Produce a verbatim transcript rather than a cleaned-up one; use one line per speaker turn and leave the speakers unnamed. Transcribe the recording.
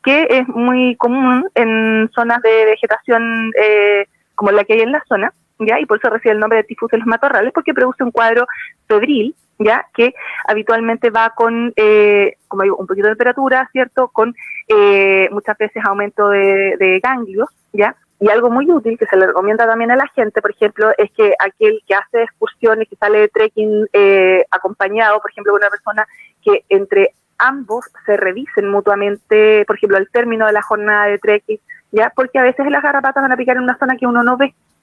que es muy común en zonas de vegetación eh, como la que hay en la zona, ¿ya? Y por eso recibe el nombre de tifus de los matorrales, porque produce un cuadro febril, ¿ya? Que habitualmente va con, eh, como digo, un poquito de temperatura, ¿cierto? Con eh, muchas veces aumento de, de ganglios, ¿ya? Y algo muy útil que se le recomienda también a la gente, por ejemplo, es que aquel que hace excursiones, que sale de trekking eh, acompañado, por ejemplo, de una persona, que entre ambos se revisen mutuamente, por ejemplo, al término de la jornada de trekking, ¿ya? Porque a veces las garrapatas van a picar en una zona que uno no ve,